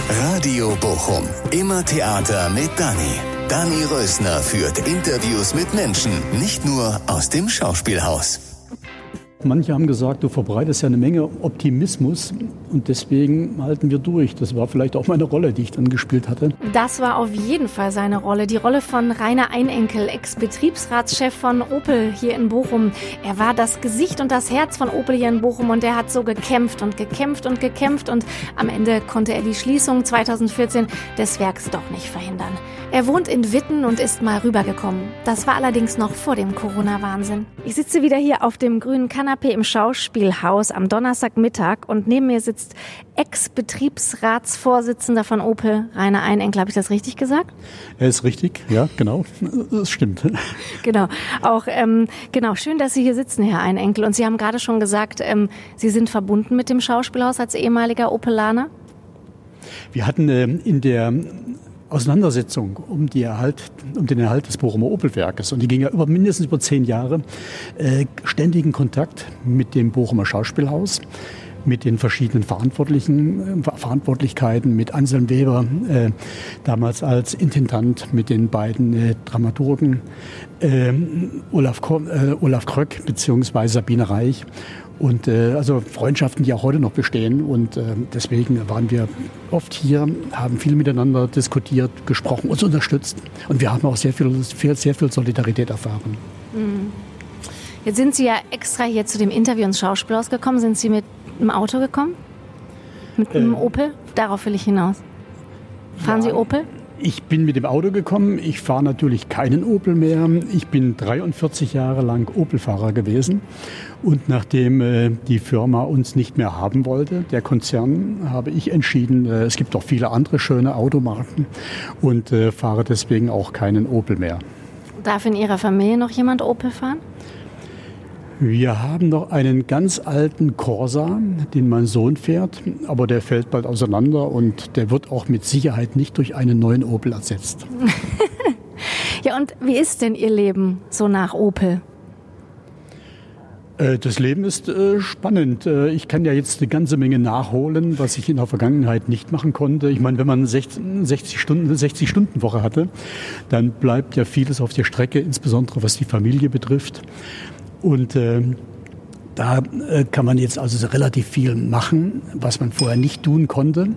Radio Bochum. Immer Theater mit Dani. Dani Rösner führt Interviews mit Menschen, nicht nur aus dem Schauspielhaus. Manche haben gesagt, du verbreitest ja eine Menge Optimismus und deswegen halten wir durch. Das war vielleicht auch meine Rolle, die ich dann gespielt hatte. Das war auf jeden Fall seine Rolle. Die Rolle von Rainer Einenkel, Ex-Betriebsratschef von Opel hier in Bochum. Er war das Gesicht und das Herz von Opel hier in Bochum und er hat so gekämpft und am Ende konnte er die Schließung 2014 des Werks doch nicht verhindern. Er wohnt in Witten und ist mal rübergekommen. Das war allerdings noch vor dem Corona-Wahnsinn. Ich sitze wieder hier auf dem grünen Kanapee im Schauspielhaus am Donnerstagmittag und neben mir sitzt Ex-Betriebsratsvorsitzender von Opel, Rainer Einenkel. Habe ich das richtig gesagt? Er ist richtig, ja, genau. Das stimmt. Genau. Auch schön, dass Sie hier sitzen, Herr Einenkel. Und Sie haben gerade schon gesagt, Sie sind verbunden mit dem Schauspielhaus als ehemaliger Opelaner? Wir hatten in der Auseinandersetzung um den Erhalt des Bochumer Opelwerkes, und die ging ja mindestens über 10 Jahre, ständigen Kontakt mit dem Bochumer Schauspielhaus, mit den verschiedenen Verantwortlichkeiten, mit Anselm Weber, damals als Intendant, mit den beiden Dramaturgen, Olaf Kröck bzw. Sabine Reich. Und also Freundschaften, die auch heute noch bestehen. Und deswegen waren wir oft hier, haben viel miteinander diskutiert, gesprochen, uns unterstützt. Und wir haben auch sehr viel Solidarität erfahren. Jetzt sind Sie ja extra hier zu dem Interview ins Schauspielhaus gekommen. Sind Sie mit einem Auto gekommen? Mit einem Opel? Darauf will ich hinaus. Fahren Sie Opel? Ich bin mit dem Auto gekommen. Ich fahre natürlich keinen Opel mehr. Ich bin 43 Jahre lang Opel-Fahrer gewesen. Und nachdem die Firma uns nicht mehr haben wollte, der Konzern, habe ich entschieden, es gibt auch viele andere schöne Automarken und fahre deswegen auch keinen Opel mehr. Darf in Ihrer Familie noch jemand Opel fahren? Wir haben noch einen ganz alten Corsa, den mein Sohn fährt, aber der fällt bald auseinander und der wird auch mit Sicherheit nicht durch einen neuen Opel ersetzt. Ja, und wie ist denn Ihr Leben so nach Opel? Das Leben ist spannend. Ich kann ja jetzt eine ganze Menge nachholen, was ich in der Vergangenheit nicht machen konnte. Ich meine, wenn man 60-Stunden-Woche hatte, dann bleibt ja vieles auf der Strecke, insbesondere was die Familie betrifft. Und da kann man jetzt also relativ viel machen, was man vorher nicht tun konnte.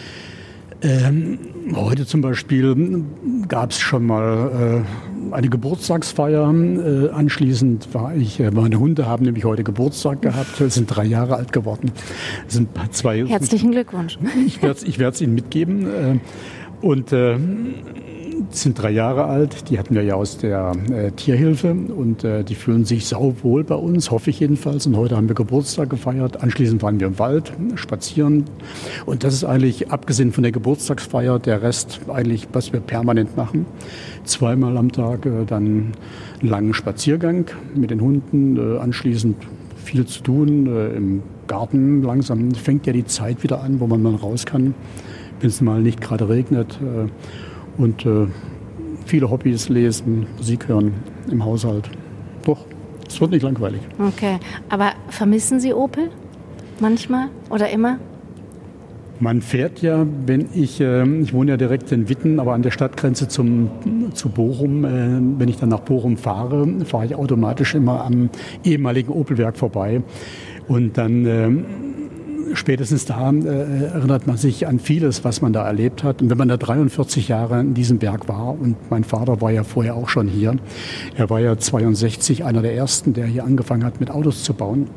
Heute zum Beispiel gab es schon mal eine Geburtstagsfeier. Anschließend meine Hunde haben nämlich heute Geburtstag gehabt, sind 3 Jahre alt geworden. Sind 2. Herzlichen Glückwunsch. Ich werde es Ihnen mitgeben. Und sind 3 Jahre alt, die hatten wir ja aus der Tierhilfe und die fühlen sich sauwohl bei uns, hoffe ich jedenfalls. Und heute haben wir Geburtstag gefeiert, anschließend waren wir im Wald spazieren und das ist eigentlich, abgesehen von der Geburtstagsfeier, der Rest eigentlich, was wir permanent machen. 2-mal am Tag dann einen langen Spaziergang mit den Hunden, anschließend viel zu tun, im Garten langsam fängt ja die Zeit wieder an, wo man mal raus kann, wenn es mal nicht gerade regnet. Und viele Hobbys, lesen, Musik hören im Haushalt. Doch, es wird nicht langweilig. Okay, aber vermissen Sie Opel manchmal oder immer? Man fährt ja, wenn ich wohne ja direkt in Witten, aber an der Stadtgrenze zu Bochum. Wenn ich dann nach Bochum fahre ich automatisch immer am ehemaligen Opelwerk vorbei. Und dann spätestens da erinnert man sich an vieles, was man da erlebt hat. Und wenn man da 43 Jahre in diesem Werk war, und mein Vater war ja vorher auch schon hier, er war ja 62 einer der Ersten, der hier angefangen hat, mit Autos zu bauen,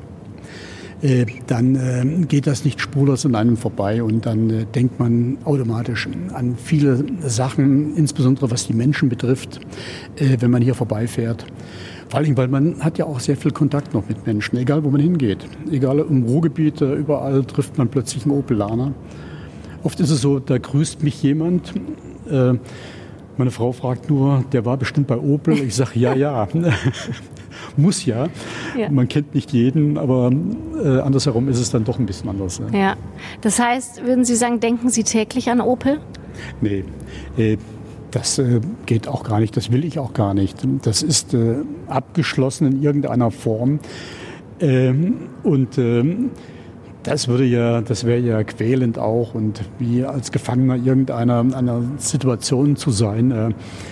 dann geht das nicht spurlos an einem vorbei und dann denkt man automatisch an viele Sachen, insbesondere was die Menschen betrifft, wenn man hier vorbeifährt. Vor allem, weil man hat ja auch sehr viel Kontakt noch mit Menschen, egal wo man hingeht. Egal im Ruhrgebiet, überall trifft man plötzlich einen Opelaner. Oft ist es so, da grüßt mich jemand. Meine Frau fragt nur, der war bestimmt bei Opel. Ich sage, ja. Muss ja. Man kennt nicht jeden, aber andersherum ist es dann doch ein bisschen anders. Ne? Ja. Das heißt, würden Sie sagen, denken Sie täglich an Opel? Nee. Das geht auch gar nicht, das will ich auch gar nicht. Das ist abgeschlossen in irgendeiner Form. Und Das wäre ja quälend auch und wie als Gefangener einer Situation zu sein.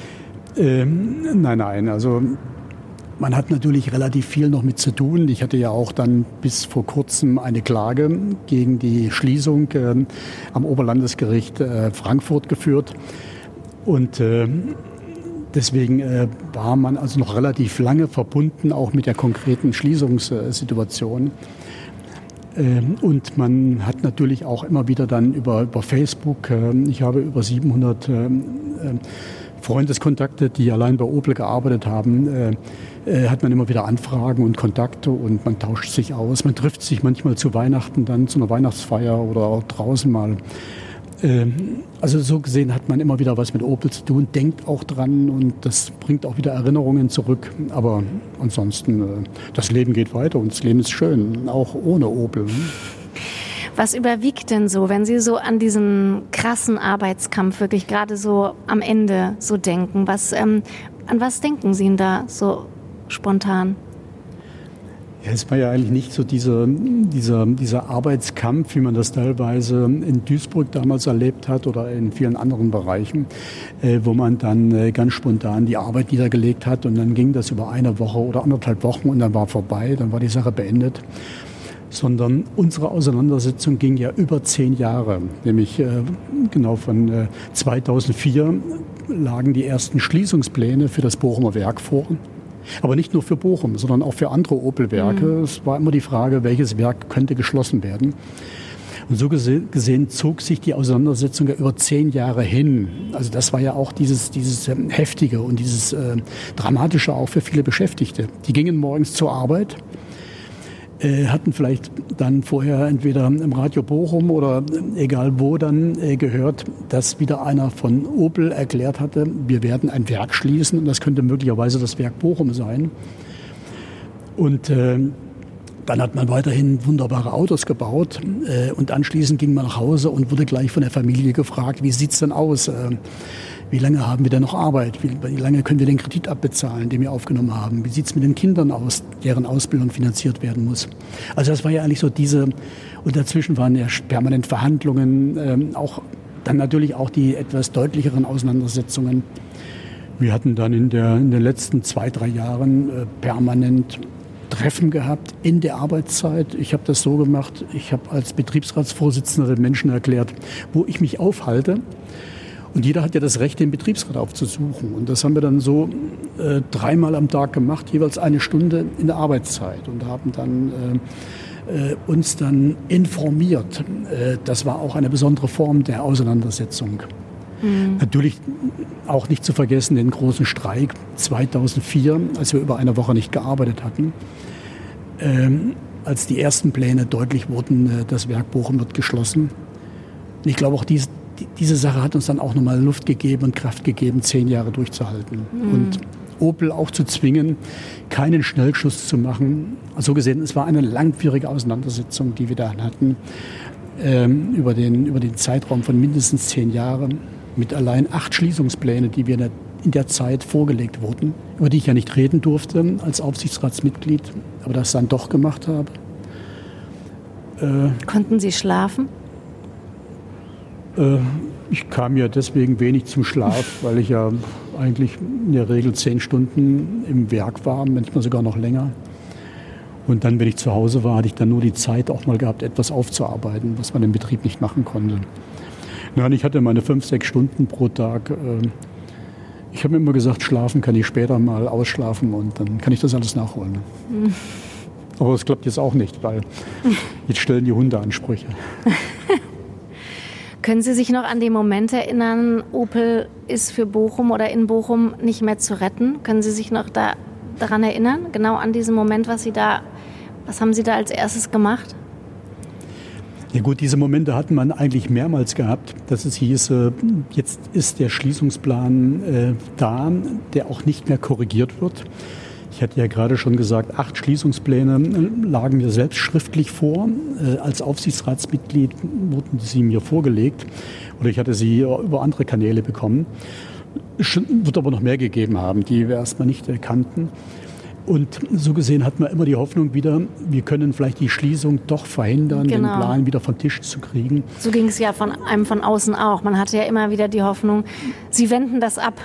Nein, also man hat natürlich relativ viel noch mit zu tun. Ich hatte ja auch dann bis vor kurzem eine Klage gegen die Schließung am Oberlandesgericht Frankfurt geführt. Und deswegen war man also noch relativ lange verbunden, auch mit der konkreten Schließungssituation. Und man hat natürlich auch immer wieder dann über Facebook, ich habe über 700 Freundeskontakte, die allein bei Opel gearbeitet haben, hat man immer wieder Anfragen und Kontakte und man tauscht sich aus. Man trifft sich manchmal zu Weihnachten dann, zu einer Weihnachtsfeier oder auch draußen mal. Also so gesehen hat man immer wieder was mit Opel zu tun, denkt auch dran und das bringt auch wieder Erinnerungen zurück. Aber ansonsten, das Leben geht weiter und das Leben ist schön, auch ohne Opel. Was überwiegt denn so, wenn Sie so an diesen krassen Arbeitskampf wirklich gerade so am Ende so denken? An was denken Sie denn da so spontan? Ja, es war ja eigentlich nicht so dieser Arbeitskampf, wie man das teilweise in Duisburg damals erlebt hat oder in vielen anderen Bereichen, wo man dann ganz spontan die Arbeit niedergelegt hat und dann ging das über eine Woche oder 1,5 Wochen und dann war vorbei, dann war die Sache beendet. Sondern unsere Auseinandersetzung ging ja über 10 Jahre, nämlich genau von 2004 lagen die ersten Schließungspläne für das Bochumer Werk vor. Aber nicht nur für Bochum, sondern auch für andere Opel-Werke. Es war immer die Frage, welches Werk könnte geschlossen werden. Und so gesehen zog sich die Auseinandersetzung ja über 10 Jahre hin. Also das war ja auch dieses Heftige und dieses Dramatische auch für viele Beschäftigte. Die gingen morgens zur Arbeit, hatten vielleicht dann vorher entweder im Radio Bochum oder egal wo dann gehört, dass wieder einer von Opel erklärt hatte, wir werden ein Werk schließen und das könnte möglicherweise das Werk Bochum sein. Und dann hat man weiterhin wunderbare Autos gebaut und anschließend ging man nach Hause und wurde gleich von der Familie gefragt, wie sieht's denn aus? Wie lange haben wir denn noch Arbeit? Wie lange können wir den Kredit abbezahlen, den wir aufgenommen haben? Wie sieht es mit den Kindern aus, deren Ausbildung finanziert werden muss? Also das war ja eigentlich so und dazwischen waren ja permanent Verhandlungen, auch dann natürlich auch die etwas deutlicheren Auseinandersetzungen. Wir hatten dann in den letzten 2-3 Jahren permanent Treffen gehabt in der Arbeitszeit. Ich habe das so gemacht, ich habe als Betriebsratsvorsitzender den Menschen erklärt, wo ich mich aufhalte. Und jeder hat ja das Recht, den Betriebsrat aufzusuchen. Und das haben wir dann so 3-mal am Tag gemacht, jeweils 1 Stunde in der Arbeitszeit. Und haben dann uns dann informiert. Das war auch eine besondere Form der Auseinandersetzung. Natürlich auch nicht zu vergessen den großen Streik 2004, als wir über eine Woche nicht gearbeitet hatten. Als die ersten Pläne deutlich wurden, das Werk Bochum wird geschlossen. Und ich glaube auch diese Sache hat uns dann auch nochmal Luft gegeben und Kraft gegeben, 10 Jahre durchzuhalten. Und Opel auch zu zwingen, keinen Schnellschuss zu machen. Also gesehen, es war eine langwierige Auseinandersetzung, die wir da hatten, über den Zeitraum von mindestens 10 Jahren, mit allein 8 Schließungspläne, die wir in der Zeit vorgelegt wurden, über die ich ja nicht reden durfte als Aufsichtsratsmitglied, aber das dann doch gemacht habe. Konnten Sie schlafen? Ich kam ja deswegen wenig zum Schlaf, weil ich ja eigentlich in der Regel 10 Stunden im Werk war, manchmal sogar noch länger. Und dann, wenn ich zu Hause war, hatte ich dann nur die Zeit auch mal gehabt, etwas aufzuarbeiten, was man im Betrieb nicht machen konnte. Ja, und ich hatte meine 5-6 Stunden pro Tag. Ich habe mir immer gesagt, schlafen kann ich später mal ausschlafen und dann kann ich das alles nachholen. Aber das klappt jetzt auch nicht, weil jetzt stellen die Hunde Ansprüche. Können Sie sich noch an den Moment erinnern, Opel ist für Bochum oder in Bochum nicht mehr zu retten? Können Sie sich noch daran erinnern? Genau an diesen Moment, was haben Sie da als erstes gemacht? Ja gut, diese Momente hatten man eigentlich mehrmals gehabt, dass es hieß, jetzt ist der Schließungsplan da, der auch nicht mehr korrigiert wird. Ich hatte ja gerade schon gesagt, 8 Schließungspläne lagen mir selbst schriftlich vor. Als Aufsichtsratsmitglied wurden sie mir vorgelegt oder ich hatte sie über andere Kanäle bekommen. Es wird aber noch mehr gegeben haben, die wir erstmal nicht kannten. Und so gesehen hat man immer die Hoffnung wieder, wir können vielleicht die Schließung doch verhindern, den Plan wieder vom Tisch zu kriegen. So ging es ja von einem von außen auch. Man hatte ja immer wieder die Hoffnung, Sie wenden das ab.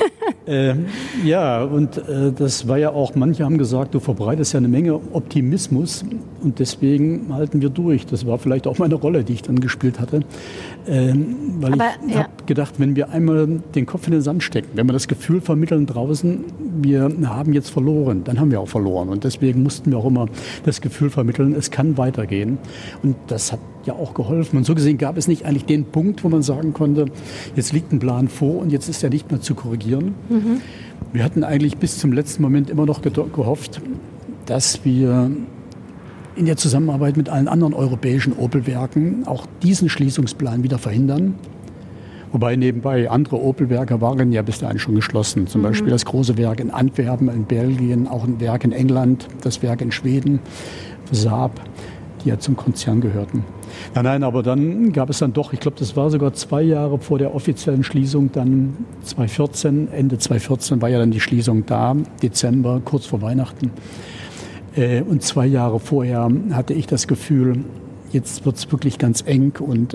Ja, und das war ja auch, manche haben gesagt, du verbreitest ja eine Menge Optimismus und deswegen halten wir durch. Das war vielleicht auch meine Rolle, die ich dann gespielt hatte. Weil ich habe gedacht, wenn wir einmal den Kopf in den Sand stecken, wenn wir das Gefühl vermitteln draußen, wir haben jetzt verloren, dann haben wir auch verloren. Und deswegen mussten wir auch immer das Gefühl vermitteln, es kann weitergehen. Und das hat ja auch geholfen. Und so gesehen gab es nicht eigentlich den Punkt, wo man sagen konnte, jetzt liegt ein Plan vor und jetzt ist er nicht mehr zu korrigieren. Mhm. Wir hatten eigentlich bis zum letzten Moment immer noch gehofft, dass wir in der Zusammenarbeit mit allen anderen europäischen Opel-Werken auch diesen Schließungsplan wieder verhindern. Wobei nebenbei andere Opel-Werke waren ja bis dahin schon geschlossen. Zum Beispiel das große Werk in Antwerpen in Belgien, auch ein Werk in England, das Werk in Schweden, Saab, die ja zum Konzern gehörten. Nein, aber dann gab es dann doch, ich glaube, das war sogar 2 Jahre vor der offiziellen Schließung, dann 2014, Ende 2014 war ja dann die Schließung da, Dezember, kurz vor Weihnachten. Und 2 Jahre vorher hatte ich das Gefühl, jetzt wird es wirklich ganz eng und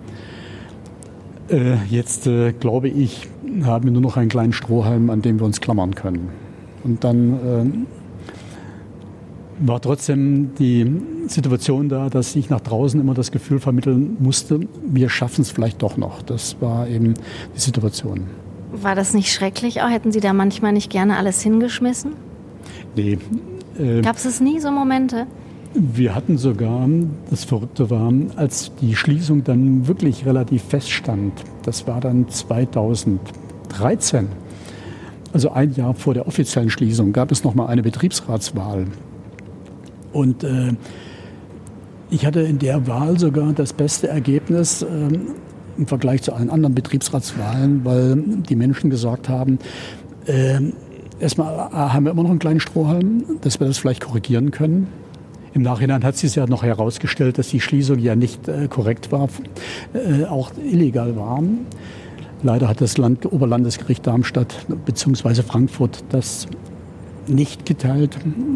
jetzt, glaube ich, haben wir nur noch einen kleinen Strohhalm, an dem wir uns klammern können. Und dann war trotzdem die Situation da, dass ich nach draußen immer das Gefühl vermitteln musste, wir schaffen es vielleicht doch noch. Das war eben die Situation. War das nicht schrecklich auch? Hätten Sie da manchmal nicht gerne alles hingeschmissen? Nee. Gab es nie so Momente? Wir hatten sogar, das Verrückte war, als die Schließung dann wirklich relativ feststand, das war dann 2013, also ein Jahr vor der offiziellen Schließung, gab es nochmal eine Betriebsratswahl. Und ich hatte in der Wahl sogar das beste Ergebnis im Vergleich zu allen anderen Betriebsratswahlen, weil die Menschen gesagt haben, erstmal haben wir immer noch einen kleinen Strohhalm, dass wir das vielleicht korrigieren können. Im Nachhinein hat sich ja noch herausgestellt, dass die Schließung ja nicht korrekt war, auch illegal war. Leider hat das Oberlandesgericht Darmstadt bzw. Frankfurt das nicht geteilt.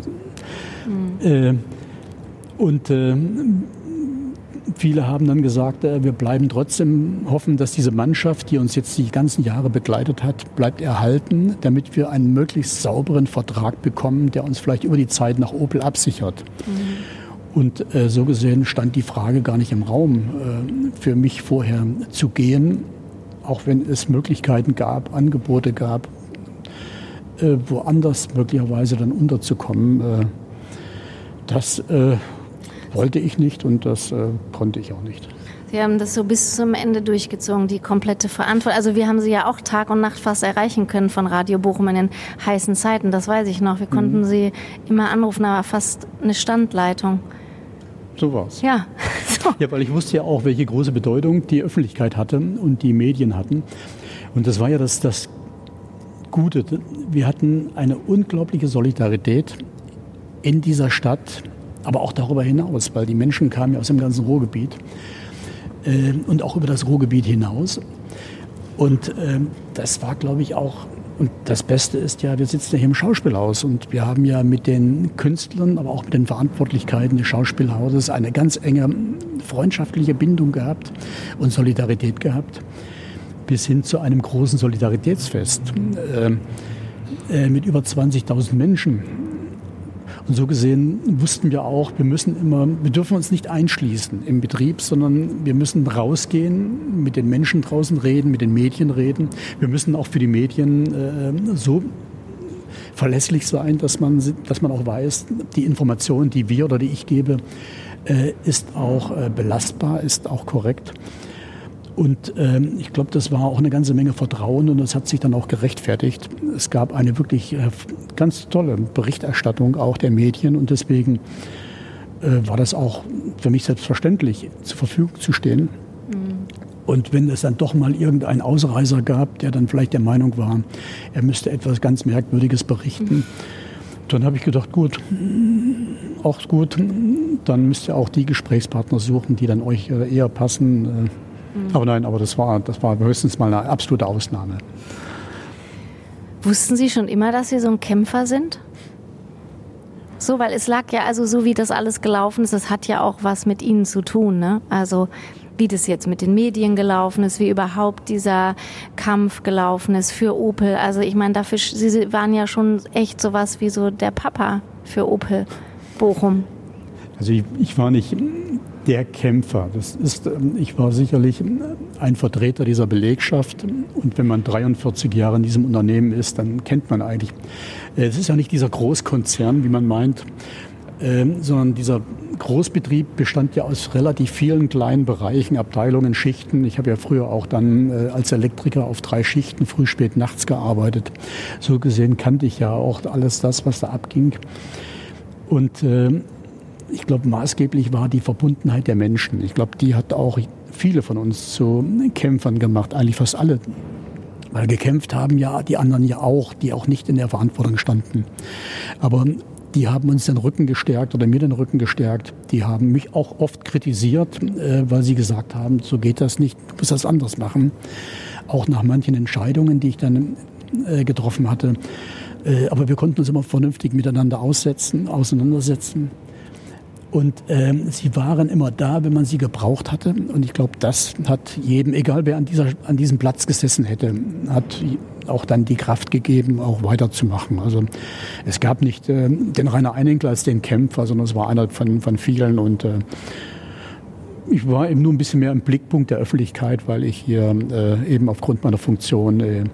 Und viele haben dann gesagt, wir bleiben trotzdem hoffen, dass diese Mannschaft, die uns jetzt die ganzen Jahre begleitet hat, bleibt erhalten, damit wir einen möglichst sauberen Vertrag bekommen, der uns vielleicht über die Zeit nach Opel absichert. Und so gesehen stand die Frage gar nicht im Raum, für mich vorher zu gehen, auch wenn es Möglichkeiten gab, Angebote gab, woanders möglicherweise dann unterzukommen. Das wollte ich nicht und das konnte ich auch nicht. Sie haben das so bis zum Ende durchgezogen, die komplette Verantwortung. Also wir haben Sie ja auch Tag und Nacht fast erreichen können von Radio Bochum in den heißen Zeiten. Das weiß ich noch. Wir konnten Sie immer anrufen, aber fast eine Standleitung. So war's. Ja. So. Ja, weil ich wusste ja auch, welche große Bedeutung die Öffentlichkeit hatte und die Medien hatten. Und das war ja das Gute. Wir hatten eine unglaubliche Solidarität in dieser Stadt, aber auch darüber hinaus, weil die Menschen kamen ja aus dem ganzen Ruhrgebiet und auch über das Ruhrgebiet hinaus. Und das war, glaube ich, auch, und das Beste ist ja, wir sitzen ja hier im Schauspielhaus und wir haben ja mit den Künstlern, aber auch mit den Verantwortlichkeiten des Schauspielhauses eine ganz enge freundschaftliche Bindung gehabt und Solidarität gehabt, bis hin zu einem großen Solidaritätsfest mit über 20.000 Menschen. Und so gesehen wussten wir auch, wir dürfen uns nicht einschließen im Betrieb, sondern wir müssen rausgehen, mit den Menschen draußen reden, mit den Medien reden. Wir müssen auch für die Medien so verlässlich sein, dass man auch weiß, die Information, die wir oder die ich gebe, ist auch belastbar, ist auch korrekt. Und ich glaube, das war auch eine ganze Menge Vertrauen und das hat sich dann auch gerechtfertigt. Es gab eine wirklich ganz tolle Berichterstattung auch der Medien und deswegen war das auch für mich selbstverständlich, zur Verfügung zu stehen. Und wenn es dann doch mal irgendeinen Ausreißer gab, der dann vielleicht der Meinung war, er müsste etwas ganz Merkwürdiges berichten, dann habe ich gedacht, gut, dann müsst ihr auch die Gesprächspartner suchen, die dann euch eher passen. Aber nein, das war höchstens mal eine absolute Ausnahme. Wussten Sie schon immer, dass Sie so ein Kämpfer sind? so, weil es lag ja, also so wie das alles gelaufen ist, das hat ja auch was mit Ihnen zu tun, ne? Also wie das jetzt mit den Medien gelaufen ist, wie überhaupt dieser Kampf gelaufen ist für Opel. Also ich meine, dafür, Sie waren ja schon echt sowas wie so der Papa für Opel Bochum. Also ich war nicht der Kämpfer. Ich war sicherlich ein Vertreter dieser Belegschaft. Und wenn man 43 Jahre in diesem Unternehmen ist, dann kennt man eigentlich. Es ist ja nicht dieser Großkonzern, wie man meint, sondern dieser Großbetrieb bestand ja aus relativ vielen kleinen Bereichen, Abteilungen, Schichten. Ich habe ja früher auch dann als Elektriker auf 3 Schichten, früh, spät, nachts gearbeitet. So gesehen kannte ich ja auch alles das, was da abging. Und ich glaube, maßgeblich war die Verbundenheit der Menschen. Ich glaube, die hat auch viele von uns zu Kämpfern gemacht, eigentlich fast alle. Weil gekämpft haben ja die anderen ja auch, die auch nicht in der Verantwortung standen. Aber die haben uns den Rücken gestärkt oder mir den Rücken gestärkt. Die haben mich auch oft kritisiert, weil sie gesagt haben, so geht das nicht, du musst das anders machen. Auch nach manchen Entscheidungen, die ich dann getroffen hatte. Aber wir konnten uns immer vernünftig miteinander auseinandersetzen. Und sie waren immer da, wenn man sie gebraucht hatte. Und ich glaube, das hat jedem, egal wer an diesem Platz gesessen hätte, hat auch dann die Kraft gegeben, auch weiterzumachen. Also es gab nicht den Rainer Einenkel als den Kämpfer, sondern es war einer von vielen. Und ich war eben nur ein bisschen mehr im Blickpunkt der Öffentlichkeit, weil ich hier eben aufgrund meiner Funktion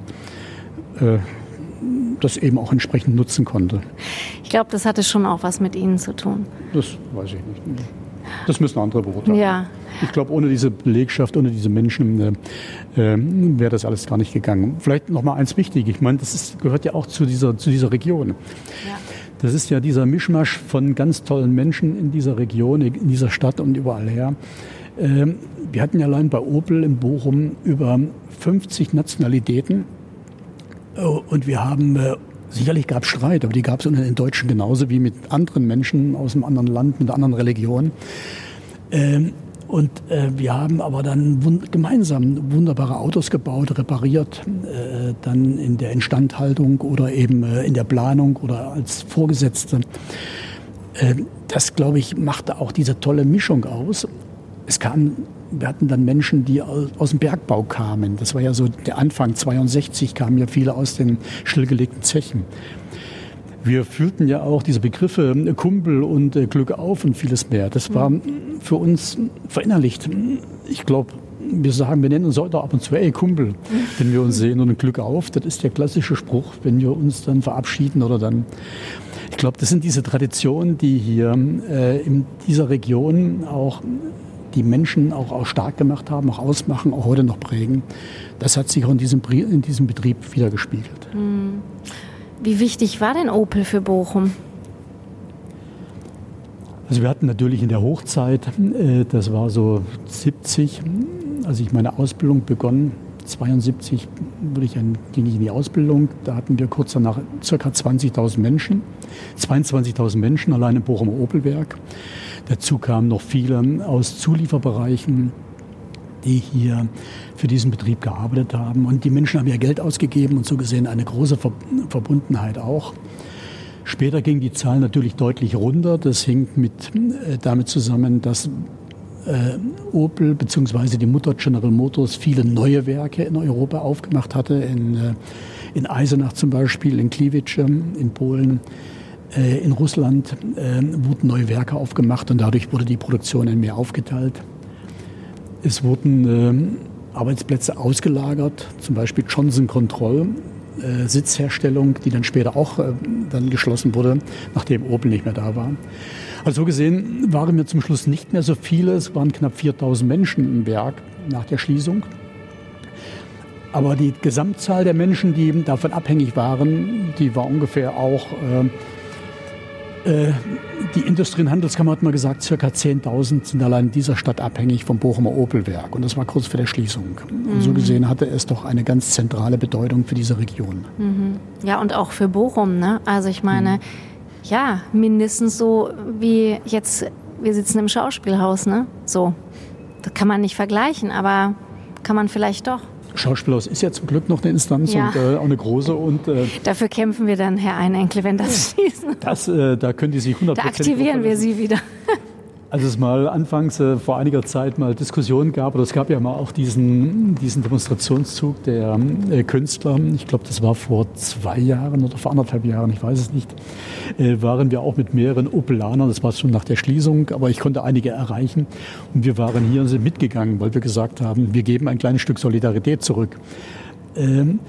das eben auch entsprechend nutzen konnte. Ich glaube, das hatte schon auch was mit Ihnen zu tun. Das weiß ich nicht. Das müssen andere beurteilen. Ja. Ich glaube, ohne diese Belegschaft, ohne diese Menschen wäre das alles gar nicht gegangen. Vielleicht noch mal eins wichtig. Ich meine, gehört ja auch zu dieser Region. Ja. Das ist ja dieser Mischmasch von ganz tollen Menschen in dieser Region, in dieser Stadt und überall her. Wir hatten ja allein bei Opel in Bochum über 50 Nationalitäten. Und wir haben, sicherlich gab es Streit, aber die gab es unter den Deutschen genauso wie mit anderen Menschen aus einem anderen Land, mit einer anderen Religion. Wir haben aber dann gemeinsam wunderbare Autos gebaut, repariert, dann in der Instandhaltung oder eben in der Planung oder als Vorgesetzte. Das, glaube ich, machte auch diese tolle Mischung aus. Wir hatten dann Menschen, die aus dem Bergbau kamen. Das war ja so der Anfang, 62 kamen ja viele aus den stillgelegten Zechen. Wir fühlten ja auch diese Begriffe Kumpel und Glück auf und vieles mehr. Das war für uns verinnerlicht. Ich glaube, wir nennen uns heute ab und zu, ey Kumpel, wenn wir uns sehen und Glück auf. Das ist der klassische Spruch, wenn wir uns dann verabschieden oder dann. Ich glaube, das sind diese Traditionen, die hier in dieser Region auch die Menschen auch stark gemacht haben, auch ausmachen, auch heute noch prägen. Das hat sich auch in diesem Betrieb wiedergespiegelt. Wie wichtig war denn Opel für Bochum? Also wir hatten natürlich in der Hochzeit, das war so 70, als ich meine Ausbildung begonnen, 72 ging ich in die Ausbildung. Da hatten wir kurz danach ca. 22.000 Menschen allein im Bochumer Opelwerk. Dazu kamen noch viele aus Zulieferbereichen, die hier für diesen Betrieb gearbeitet haben. Und die Menschen haben ja Geld ausgegeben und so gesehen eine große Verbundenheit auch. Später ging die Zahl natürlich deutlich runter. Das hing damit zusammen, dass Opel bzw. die Mutter General Motors viele neue Werke in Europa aufgemacht hatte. In Eisenach zum Beispiel, in Gliwice, in Polen. In Russland wurden neue Werke aufgemacht und dadurch wurde die Produktion in mehr aufgeteilt. Es wurden Arbeitsplätze ausgelagert, zum Beispiel Johnson Control, Sitzherstellung, die dann später auch dann geschlossen wurde, nachdem Opel nicht mehr da war. Also so gesehen waren wir zum Schluss nicht mehr so viele. Es waren knapp 4.000 Menschen im Werk nach der Schließung. Aber die Gesamtzahl der Menschen, die davon abhängig waren, die war ungefähr auch, die Industrie- und Handelskammer hat mal gesagt, ca. 10.000 sind allein in dieser Stadt abhängig vom Bochumer Opelwerk. Und das war kurz vor der Schließung. Und so gesehen hatte es doch eine ganz zentrale Bedeutung für diese Region. Ja, und auch für Bochum, ne? Also ich meine, ja, mindestens so wie jetzt, wir sitzen im Schauspielhaus, ne? So, das kann man nicht vergleichen, aber kann man vielleicht doch. Schauspielhaus ist ja zum Glück noch eine Instanz und auch eine große. Und, dafür kämpfen wir dann, Herr Einenkel, wenn das schießen. Da können die sich 100%. Da aktivieren wir Sie wieder. Als es mal anfangs vor einiger Zeit mal Diskussionen gab, oder es gab ja mal auch diesen Demonstrationszug der Künstler, ich glaube, das war vor 2 Jahren oder vor 1,5 Jahren, ich weiß es nicht, waren wir auch mit mehreren Opelanern, das war schon nach der Schließung, aber ich konnte einige erreichen und wir waren hier und sind mitgegangen, weil wir gesagt haben, wir geben ein kleines Stück Solidarität zurück. Und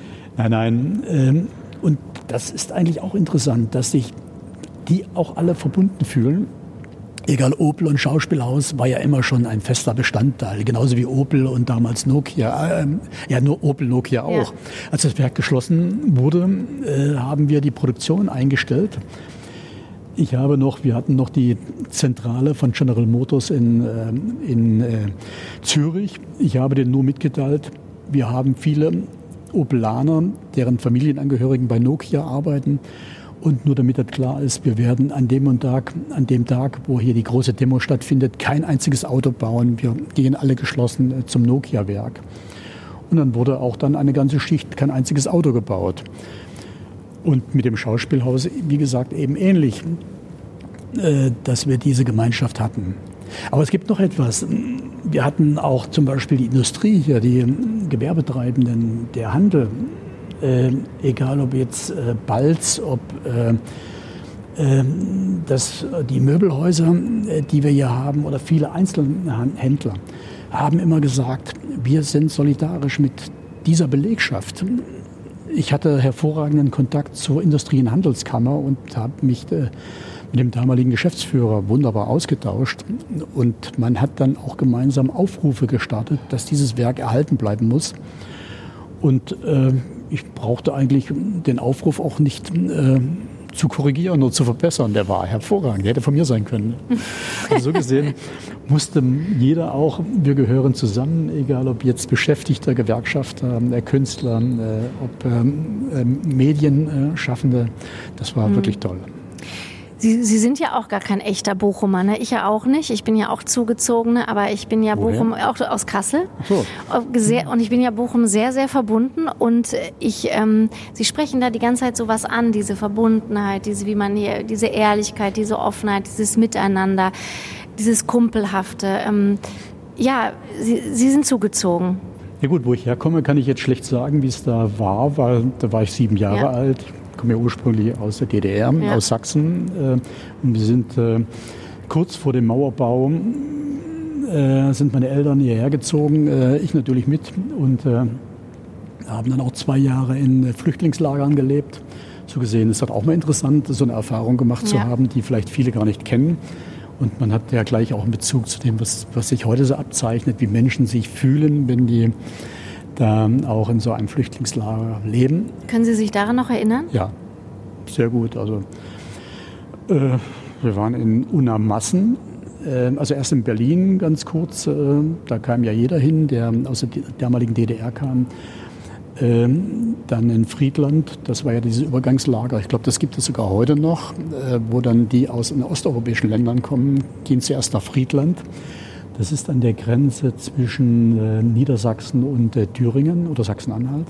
das ist eigentlich auch interessant, dass sich die auch alle verbunden fühlen. Egal, Opel und Schauspielhaus war ja immer schon ein fester Bestandteil, genauso wie Opel und damals Nokia, nur Opel, Nokia auch. Ja. Als das Werk geschlossen wurde, haben wir die Produktion eingestellt. Wir hatten noch die Zentrale von General Motors in Zürich. Ich habe denen nur mitgeteilt, wir haben viele Opelaner, deren Familienangehörigen bei Nokia arbeiten. Und nur damit das klar ist, wir werden an dem Tag, wo hier die große Demo stattfindet, kein einziges Auto bauen. Wir gehen alle geschlossen zum Nokia-Werk. Und dann wurde auch dann eine ganze Schicht kein einziges Auto gebaut. Und mit dem Schauspielhaus, wie gesagt, eben ähnlich, dass wir diese Gemeinschaft hatten. Aber es gibt noch etwas. Wir hatten auch zum Beispiel die Industrie hier, die Gewerbetreibenden, der Handel. Egal ob jetzt Balz, ob die Möbelhäuser, die wir hier haben, oder viele Einzelhändler, haben immer gesagt, wir sind solidarisch mit dieser Belegschaft. Ich hatte hervorragenden Kontakt zur Industrie- und Handelskammer und habe mich mit dem damaligen Geschäftsführer wunderbar ausgetauscht. Und man hat dann auch gemeinsam Aufrufe gestartet, dass dieses Werk erhalten bleiben muss. Und ich brauchte eigentlich den Aufruf auch nicht zu korrigieren oder zu verbessern. Der war hervorragend, der hätte von mir sein können. Also so gesehen musste jeder auch, wir gehören zusammen, egal ob jetzt Beschäftigter, Gewerkschafter, Künstler, ob Medienschaffende, das war wirklich toll. Sie sind ja auch gar kein echter Bochumer, ne? Ich ja auch nicht. Ich bin ja auch Zugezogene, aber ich bin ja Bochum auch aus Kassel. Ach so. Und ich bin ja Bochum sehr, sehr verbunden. Und Sie sprechen da die ganze Zeit sowas an, diese Verbundenheit, diese Ehrlichkeit, diese Offenheit, dieses Miteinander, dieses Kumpelhafte. Sie sind zugezogen. Ja gut, wo ich herkomme, kann ich jetzt schlecht sagen, wie es da war, weil da war ich 7 Jahre alt. Ich komme ja ursprünglich aus der DDR, aus Sachsen. Und wir sind kurz vor dem Mauerbau, sind meine Eltern hierher gezogen, ich natürlich mit. Und haben dann auch 2 Jahre in Flüchtlingslagern gelebt. So gesehen ist das auch mal interessant, so eine Erfahrung gemacht zu haben, die vielleicht viele gar nicht kennen. Und man hat ja gleich auch einen Bezug zu dem, was sich heute so abzeichnet, wie Menschen sich fühlen, wenn die da auch in so einem Flüchtlingslager leben. Können Sie sich daran noch erinnern? Ja, sehr gut. Also wir waren in Unamassen, also erst in Berlin ganz kurz. Da kam ja jeder hin, der aus der damaligen DDR kam. Dann in Friedland, das war ja dieses Übergangslager. Ich glaube, das gibt es sogar heute noch, wo dann die aus den osteuropäischen Ländern kommen, gehen zuerst nach Friedland. Das ist an der Grenze zwischen Niedersachsen und Thüringen oder Sachsen-Anhalt.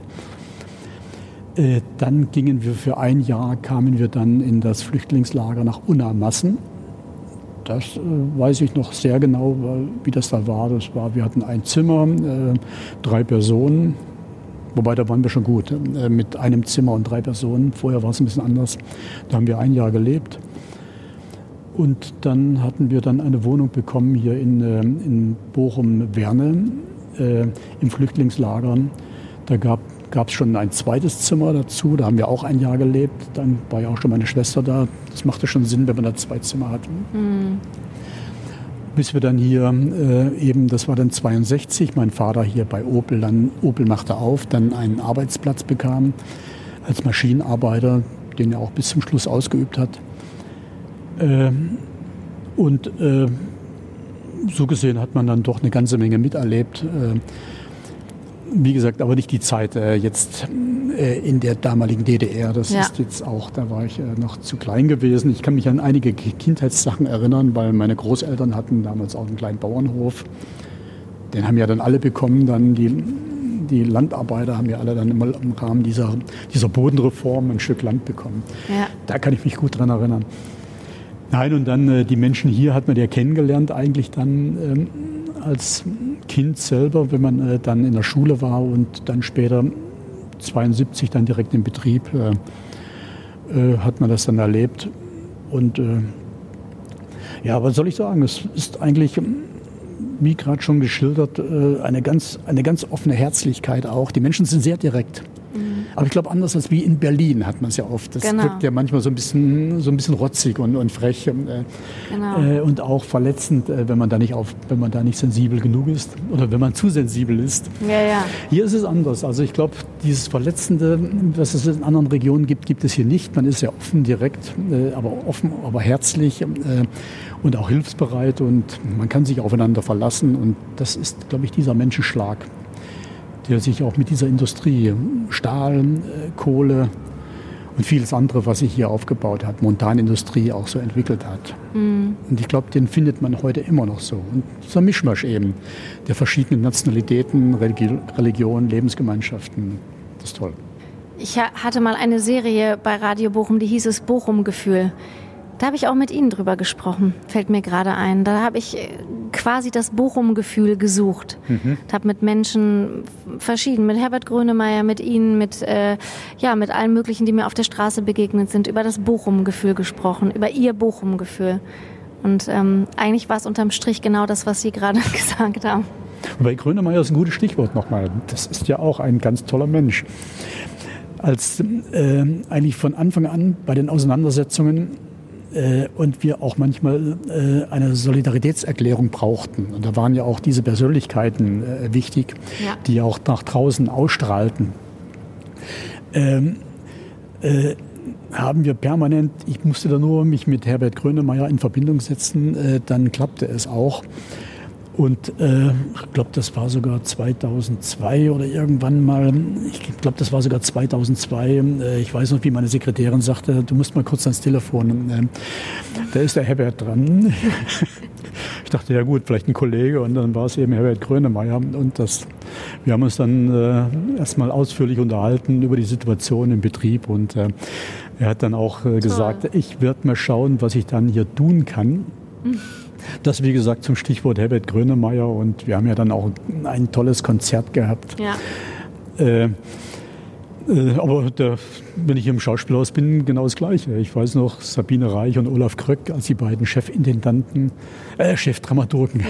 Dann kamen wir dann in das Flüchtlingslager nach Unamassen. Das weiß ich noch sehr genau, wie das da war. Wir hatten ein Zimmer, 3 Personen, wobei da waren wir schon gut, mit einem Zimmer und 3 Personen. Vorher war es ein bisschen anders. Da haben wir 1 Jahr gelebt. Und dann hatten wir dann eine Wohnung bekommen hier in Bochum-Werne im Flüchtlingslager. Da gab es schon ein 2. Zimmer dazu, da haben wir auch 1 Jahr gelebt. Dann war ja auch schon meine Schwester da. Das machte schon Sinn, wenn man da 2 Zimmer hat. Bis wir dann hier das war dann 62, mein Vater hier bei Opel, Opel machte auf, dann einen Arbeitsplatz bekam als Maschinenarbeiter, den er auch bis zum Schluss ausgeübt hat. So gesehen hat man dann doch eine ganze Menge miterlebt. Wie gesagt, aber nicht die Zeit jetzt in der damaligen DDR. Das ist jetzt auch, da war ich noch zu klein gewesen. Ich kann mich an einige Kindheitssachen erinnern, weil meine Großeltern hatten damals auch einen kleinen Bauernhof. Den haben ja dann alle bekommen, dann die Landarbeiter haben ja alle dann immer im Rahmen dieser Bodenreform ein Stück Land bekommen. Ja. Da kann ich mich gut dran erinnern. Nein, und dann die Menschen hier hat man ja kennengelernt eigentlich dann als Kind selber, wenn man dann in der Schule war und dann später 72 dann direkt im Betrieb hat man das dann erlebt. Und ja, was soll ich sagen? Es ist eigentlich, wie gerade schon geschildert, eine ganz offene Herzlichkeit auch. Die Menschen sind sehr direkt. Aber ich glaube, anders als wie in Berlin hat man es ja oft. Das wirkt ja manchmal so ein bisschen rotzig und frech und auch verletzend, wenn man da nicht sensibel genug ist oder wenn man zu sensibel ist. Ja, ja. Hier ist es anders. Also ich glaube, dieses Verletzende, was es in anderen Regionen gibt es hier nicht. Man ist ja offen, direkt, aber herzlich und auch hilfsbereit und man kann sich aufeinander verlassen. Und das ist, glaube ich, dieser Menschenschlag, der sich auch mit dieser Industrie, Stahl, Kohle und vieles andere, was sich hier aufgebaut hat, Montanindustrie auch so entwickelt hat. Mhm. Und ich glaube, den findet man heute immer noch so. Und dieser Mischmasch eben der verschiedenen Nationalitäten, Religionen, Lebensgemeinschaften, das ist toll. Ich hatte mal eine Serie bei Radio Bochum, die hieß es Bochum-Gefühl. Da habe ich auch mit Ihnen drüber gesprochen, fällt mir gerade ein. Da habe ich quasi das Bochum-Gefühl gesucht. Habe mit Menschen verschieden, mit Herbert Grönemeyer, mit Ihnen, mit allen möglichen, die mir auf der Straße begegnet sind, über das Bochum-Gefühl gesprochen, über Ihr Bochum-Gefühl. Und eigentlich war es unterm Strich genau das, was Sie gerade gesagt haben. Bei Grönemeyer ist ein gutes Stichwort nochmal. Das ist ja auch ein ganz toller Mensch. Als eigentlich von Anfang an bei den Auseinandersetzungen und wir auch manchmal eine Solidaritätserklärung brauchten. Und da waren ja auch diese Persönlichkeiten wichtig, die auch nach draußen ausstrahlten. Haben wir permanent, ich musste da nur mich mit Herbert Grönemeyer in Verbindung setzen, dann klappte es auch. Und ich glaube, das war sogar 2002 oder irgendwann mal, ich glaube, das war sogar 2002. Ich weiß noch, wie meine Sekretärin sagte, du musst mal kurz ans Telefon. Da ist der Herbert dran. Ich dachte, ja gut, vielleicht ein Kollege. Und dann war es eben Herbert Grönemeyer. Und wir haben uns dann erstmal ausführlich unterhalten über die Situation im Betrieb. Und er hat dann auch gesagt, ich werde mal schauen, was ich dann hier tun kann. Das, wie gesagt, zum Stichwort Herbert Grönemeyer. Und wir haben ja dann auch ein tolles Konzert gehabt. Ja. Aber wenn ich im Schauspielhaus bin, genau das Gleiche. Ich weiß noch, Sabine Reich und Olaf Kröck als die beiden Chefdramaturgen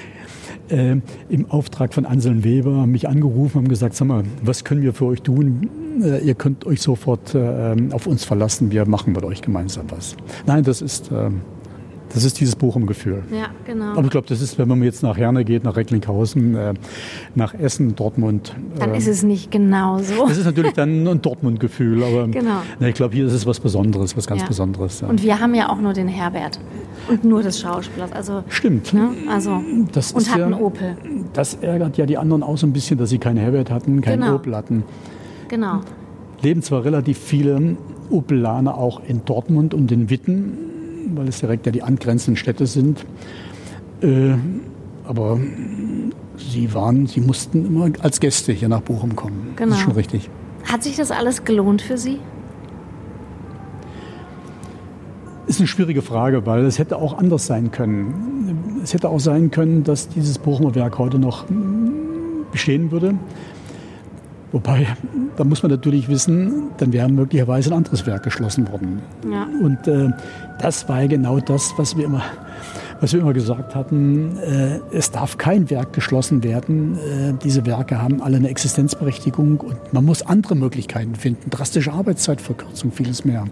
im Auftrag von Anselm Weber haben mich angerufen und haben gesagt, sag mal, was können wir für euch tun? Ihr könnt euch sofort auf uns verlassen, wir machen mit euch gemeinsam was. Nein, das ist dieses Bochum-Gefühl. Ja, genau. Aber ich glaube, das ist, wenn man jetzt nach Herne geht, nach Recklinghausen, nach Essen, Dortmund. Dann ist es nicht genau so. Das ist natürlich dann ein Dortmund-Gefühl. Aber genau. Ich glaube, hier ist es was Besonderes, was ganz Besonderes. Ja. Und wir haben ja auch nur den Herbert und nur das Schauspielhaus. Also, stimmt. Ne? Also, das und hatten Opel. Das ärgert ja die anderen auch so ein bisschen, dass sie keinen Herbert hatten, keinen Opel hatten. Genau. Leben zwar relativ viele Opelaner auch in Dortmund und in Witten, weil es direkt ja die angrenzenden Städte sind. Aber sie mussten immer als Gäste hier nach Bochum kommen. Genau. Das ist schon richtig. Hat sich das alles gelohnt für Sie? Ist eine schwierige Frage, weil es hätte auch anders sein können. Es hätte auch sein können, dass dieses Bochumer Werk heute noch bestehen würde. Wobei, da muss man natürlich wissen, dann wäre möglicherweise ein anderes Werk geschlossen worden. Ja. Und das war ja genau das, was wir immer gesagt hatten. Es darf kein Werk geschlossen werden. Diese Werke haben alle eine Existenzberechtigung und man muss andere Möglichkeiten finden. Drastische Arbeitszeitverkürzung, vieles mehr.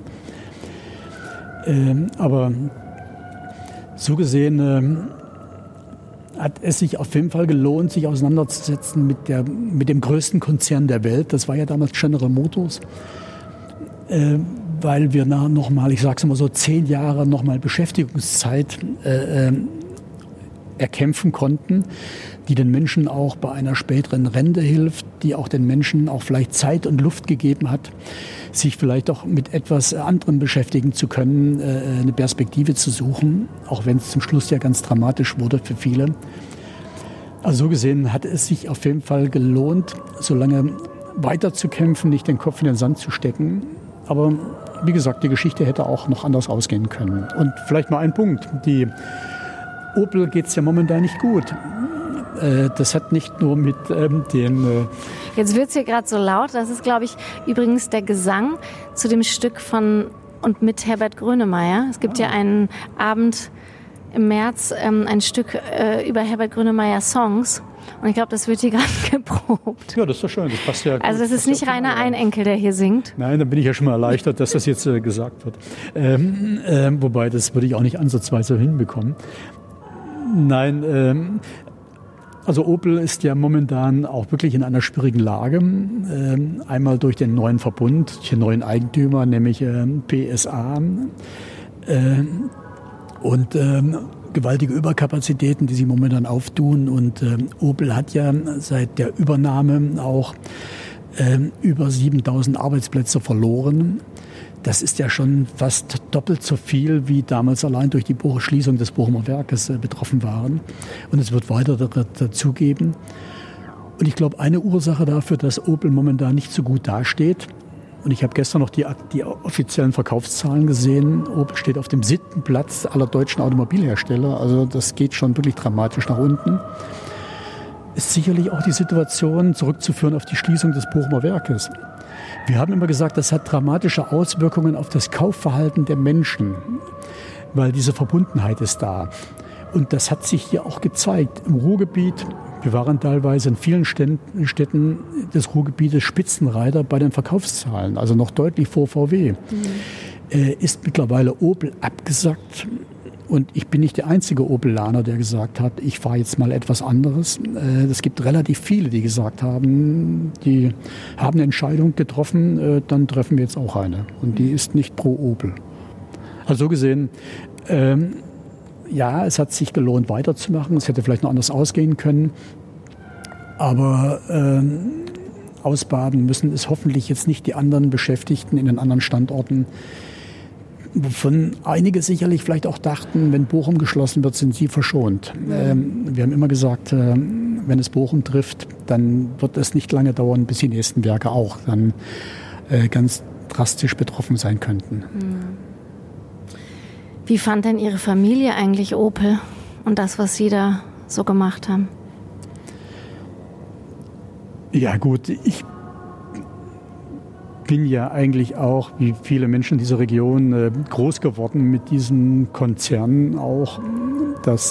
Aber so gesehen hat es sich auf jeden Fall gelohnt, sich auseinanderzusetzen mit dem größten Konzern der Welt. Das war ja damals General Motors, weil wir nochmal, ich sage es mal so, 10 Jahre nochmal Beschäftigungszeit erkämpfen konnten, die den Menschen auch bei einer späteren Rente hilft, die auch den Menschen auch vielleicht Zeit und Luft gegeben hat, sich vielleicht auch mit etwas anderem beschäftigen zu können, eine Perspektive zu suchen, auch wenn es zum Schluss ja ganz dramatisch wurde für viele. Also so gesehen hat es sich auf jeden Fall gelohnt, so lange weiterzukämpfen, nicht den Kopf in den Sand zu stecken. Aber wie gesagt, die Geschichte hätte auch noch anders ausgehen können. Und vielleicht mal ein Punkt. Die Opel geht es ja momentan nicht gut. Das hat nicht nur mit den... Jetzt wird es hier gerade so laut. Das ist, glaube ich, übrigens der Gesang zu dem Stück von und mit Herbert Grönemeyer. Es gibt ja einen Abend im März, ein Stück über Herbert Grönemeyer Songs. Und ich glaube, das wird hier gerade geprobt. Ja, das ist doch schön. Das passt ja gut. Also das ist nicht Rainer Einenkel, der hier singt. Nein, da bin ich ja schon mal erleichtert, dass das jetzt gesagt wird. Wobei, das würde ich auch nicht ansatzweise hinbekommen. Nein, also Opel ist ja momentan auch wirklich in einer schwierigen Lage. Einmal durch den neuen Verbund, den neuen Eigentümer, nämlich PSA. Und gewaltige Überkapazitäten, die sie momentan auftun. Und Opel hat ja seit der Übernahme auch über 7.000 Arbeitsplätze verloren. Das ist ja schon fast doppelt so viel, wie damals allein durch die Schließung des Bochumer Werkes betroffen waren. Und es wird weiter dazu geben. Und ich glaube, eine Ursache dafür, dass Opel momentan nicht so gut dasteht, und ich habe gestern noch die offiziellen Verkaufszahlen gesehen, Opel steht auf dem 7. Platz aller deutschen Automobilhersteller. Also das geht schon wirklich dramatisch nach unten. Ist sicherlich auch die Situation zurückzuführen auf die Schließung des Bochumer Werkes. Wir haben immer gesagt, das hat dramatische Auswirkungen auf das Kaufverhalten der Menschen, weil diese Verbundenheit ist da. Und das hat sich hier auch gezeigt. Im Ruhrgebiet, wir waren teilweise in vielen Städten des Ruhrgebietes Spitzenreiter bei den Verkaufszahlen, also noch deutlich vor VW. Ist mittlerweile Opel abgesackt. Und ich bin nicht der einzige Opelaner, der gesagt hat, ich fahre jetzt mal etwas anderes. Es gibt relativ viele, die gesagt haben, die haben eine Entscheidung getroffen, dann treffen wir jetzt auch eine. Und die ist nicht pro Opel. Also so gesehen, ja, es hat sich gelohnt, weiterzumachen. Es hätte vielleicht noch anders ausgehen können. Aber ausbaden müssen es hoffentlich jetzt nicht die anderen Beschäftigten in den anderen Standorten, wovon einige sicherlich vielleicht auch dachten, wenn Bochum geschlossen wird, sind sie verschont. Wir haben immer gesagt, wenn es Bochum trifft, dann wird es nicht lange dauern, bis die nächsten Werke auch dann ganz drastisch betroffen sein könnten. Wie fand denn Ihre Familie eigentlich Opel und das, was Sie da so gemacht haben? Ja gut, ich bin ja eigentlich auch, wie viele Menschen in dieser Region, groß geworden mit diesen Konzernen auch, dass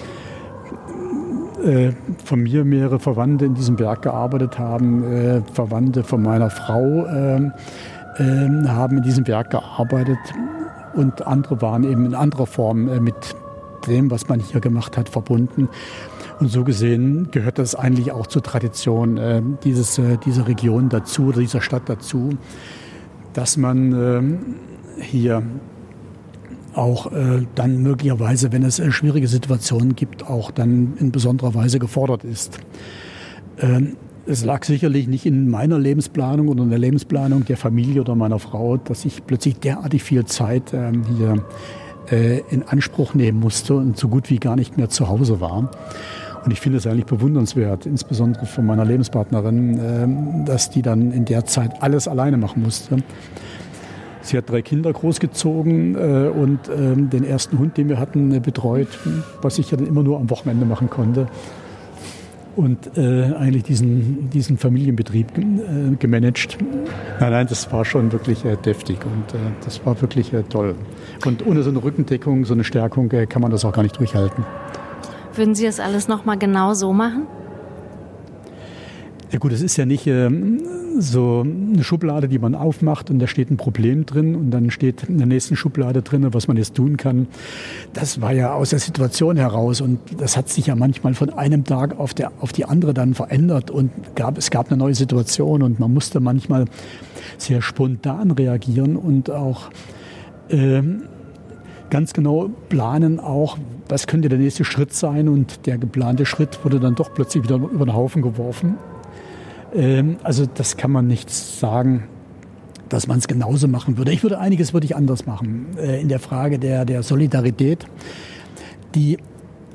von mir mehrere Verwandte in diesem Werk gearbeitet haben. Verwandte von meiner Frau haben in diesem Werk gearbeitet und andere waren eben in anderer Form mit dem, was man hier gemacht hat, verbunden. Und so gesehen gehört das eigentlich auch zur Tradition dieser Region dazu, oder dieser Stadt dazu, dass man hier auch dann möglicherweise, wenn es schwierige Situationen gibt, auch dann in besonderer Weise gefordert ist. Es lag sicherlich nicht in meiner Lebensplanung oder in der Lebensplanung der Familie oder meiner Frau, dass ich plötzlich derartig viel Zeit hier in Anspruch nehmen musste und so gut wie gar nicht mehr zu Hause war. Und ich finde es eigentlich bewundernswert, insbesondere von meiner Lebenspartnerin, dass die dann in der Zeit alles alleine machen musste. Sie hat 3 Kinder großgezogen und den ersten Hund, den wir hatten, betreut, was ich ja dann immer nur am Wochenende machen konnte. Und eigentlich diesen Familienbetrieb gemanagt. Nein, das war schon wirklich deftig und das war wirklich toll. Und ohne so eine Rückendeckung, so eine Stärkung kann man das auch gar nicht durchhalten. Würden Sie das alles noch mal genau so machen? Ja gut, es ist ja nicht so eine Schublade, die man aufmacht und da steht ein Problem drin und dann steht in der nächsten Schublade drin, was man jetzt tun kann. Das war ja aus der Situation heraus und das hat sich ja manchmal von einem Tag auf die andere dann verändert und es gab eine neue Situation und man musste manchmal sehr spontan reagieren und auch ganz genau planen auch, was könnte der nächste Schritt sein und der geplante Schritt wurde dann doch plötzlich wieder über den Haufen geworfen. Also das kann man nicht sagen, dass man es genauso machen würde. Einiges würde ich anders machen in der Frage der Solidarität, die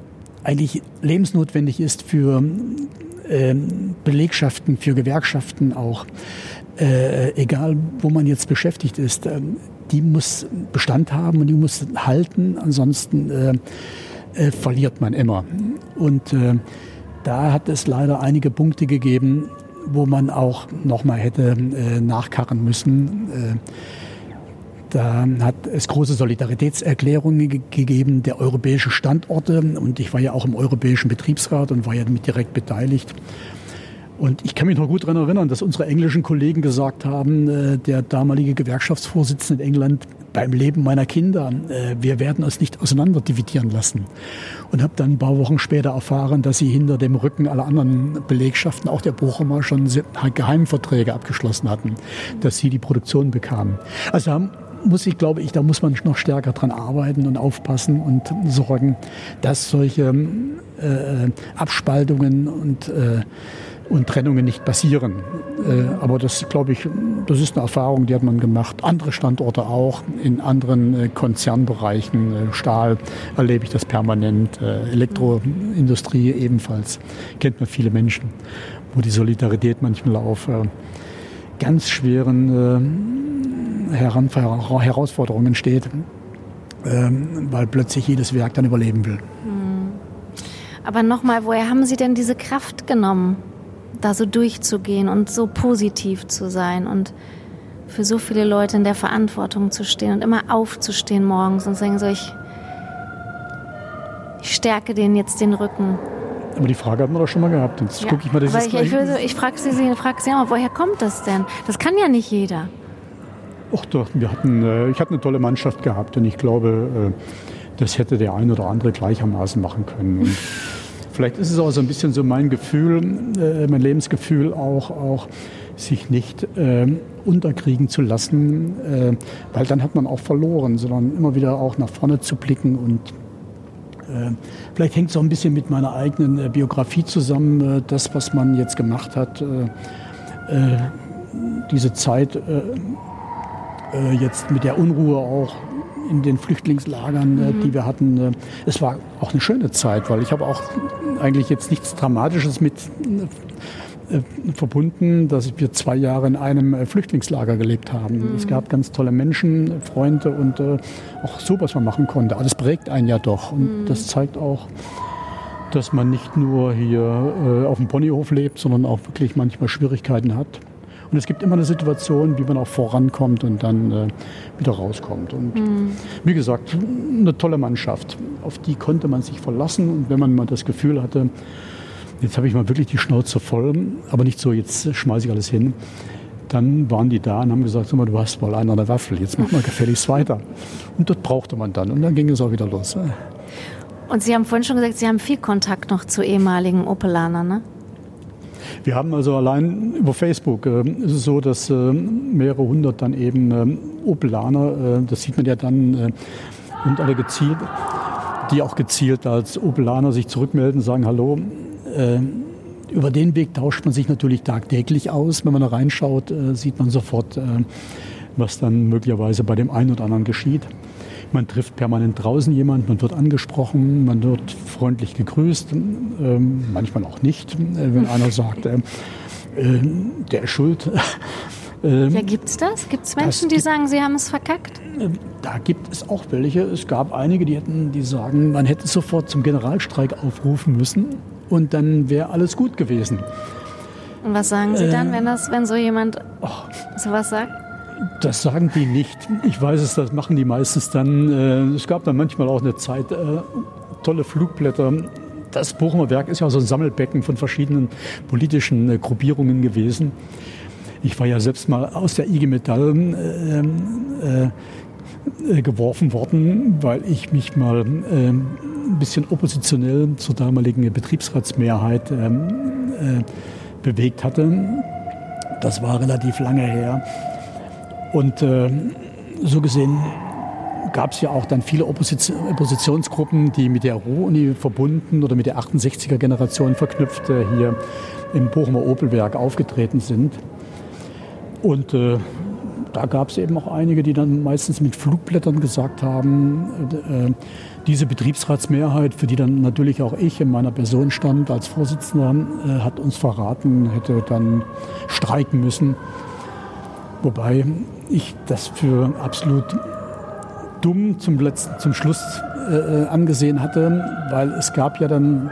eigentlich lebensnotwendig ist für Belegschaften, für Gewerkschaften auch, egal wo man jetzt beschäftigt ist, die muss Bestand haben und die muss halten, ansonsten verliert man immer. Und da hat es leider einige Punkte gegeben, wo man auch nochmal hätte nachkarren müssen. Da hat es große Solidaritätserklärungen gegeben der europäischen Standorte. Und ich war ja auch im Europäischen Betriebsrat und war ja mit direkt beteiligt. Und ich kann mich noch gut daran erinnern, dass unsere englischen Kollegen gesagt haben, der damalige Gewerkschaftsvorsitzende in England, beim Leben meiner Kinder, wir werden uns nicht auseinanderdividieren lassen. Und habe dann ein paar Wochen später erfahren, dass sie hinter dem Rücken aller anderen Belegschaften, auch der Bochumer, schon Geheimverträge abgeschlossen hatten, dass sie die Produktion bekamen. Also da muss man noch stärker dran arbeiten und aufpassen und sorgen, dass solche Abspaltungen und Trennungen nicht passieren. Aber das, glaube ich, das ist eine Erfahrung, die hat man gemacht. Andere Standorte auch, in anderen Konzernbereichen, Stahl erlebe ich das permanent, Elektroindustrie ebenfalls, kennt man viele Menschen, wo die Solidarität manchmal auf ganz schweren Herausforderungen steht, weil plötzlich jedes Werk dann überleben will. Aber nochmal, woher haben Sie denn diese Kraft genommen, da so durchzugehen und so positiv zu sein und für so viele Leute in der Verantwortung zu stehen und immer aufzustehen morgens und sagen so, ich stärke denen jetzt den Rücken? Aber die Frage hatten wir doch schon mal gehabt. Jetzt gucke ich mal das ich frage Sie immer, woher kommt das denn? Das kann ja nicht jeder. Ach doch, ich hatte eine tolle Mannschaft gehabt und ich glaube, das hätte der ein oder andere gleichermaßen machen können. Und vielleicht ist es auch so ein bisschen so mein Gefühl, mein Lebensgefühl auch sich nicht unterkriegen zu lassen, weil dann hat man auch verloren, sondern immer wieder auch nach vorne zu blicken und vielleicht hängt es auch ein bisschen mit meiner eigenen Biografie zusammen, das, was man jetzt gemacht hat, diese Zeit jetzt mit der Unruhe auch in den Flüchtlingslagern, die wir hatten. Es war auch eine schöne Zeit, weil ich habe auch eigentlich jetzt nichts Dramatisches mit verbunden, dass wir 2 Jahre in einem Flüchtlingslager gelebt haben. Es gab ganz tolle Menschen, Freunde und auch so, was man machen konnte. Aber das prägt einen ja doch und das zeigt auch, dass man nicht nur hier auf dem Ponyhof lebt, sondern auch wirklich manchmal Schwierigkeiten hat. Und es gibt immer eine Situation, wie man auch vorankommt und dann wieder rauskommt. Und wie gesagt, eine tolle Mannschaft. Auf die konnte man sich verlassen. Und wenn man mal das Gefühl hatte, jetzt habe ich mal wirklich die Schnauze voll, aber nicht so, jetzt schmeiße ich alles hin, dann waren die da und haben gesagt, sag mal, du hast mal einen an der Waffel, jetzt mach mal gefälligst weiter. Und das brauchte man dann. Und dann ging es auch wieder los. Und Sie haben vorhin schon gesagt, Sie haben viel Kontakt noch zu ehemaligen Opelanern, ne? Wir haben also allein über Facebook ist es so, dass mehrere hundert dann eben Opelaner, das sieht man ja dann, und alle gezielt, die auch gezielt als Opelaner sich zurückmelden, sagen Hallo. Über den Weg tauscht man sich natürlich tagtäglich aus. Wenn man da reinschaut, sieht man sofort, was dann möglicherweise bei dem einen oder anderen geschieht. Man trifft permanent draußen jemanden, man wird angesprochen, man wird freundlich gegrüßt, manchmal auch nicht, wenn einer sagt, der ist schuld. Ja, gibt's das? Gibt's Menschen, die sagen, sie haben es verkackt? Da gibt es auch welche. Es gab einige, die sagen, man hätte sofort zum Generalstreik aufrufen müssen und dann wäre alles gut gewesen. Und was sagen Sie dann, wenn so jemand sowas sagt? Das sagen die nicht. Ich weiß es, das machen die meistens dann. Es gab dann manchmal auch eine Zeit, tolle Flugblätter. Das Bochumer Werk ist ja so ein Sammelbecken von verschiedenen politischen Gruppierungen gewesen. Ich war ja selbst mal aus der IG Metall geworfen worden, weil ich mich mal ein bisschen oppositionell zur damaligen Betriebsratsmehrheit bewegt hatte. Das war relativ lange her. Und so gesehen gab es ja auch dann viele Oppositionsgruppen, die mit der Ruhr-Uni verbunden oder mit der 68er-Generation verknüpft hier im Bochumer Opelwerk aufgetreten sind. Und da gab es eben auch einige, die dann meistens mit Flugblättern gesagt haben, diese Betriebsratsmehrheit, für die dann natürlich auch ich in meiner Person stand als Vorsitzender, hat uns verraten, hätte dann streiken müssen. Wobei ich das für absolut dumm zum Schluss angesehen hatte, weil es gab ja dann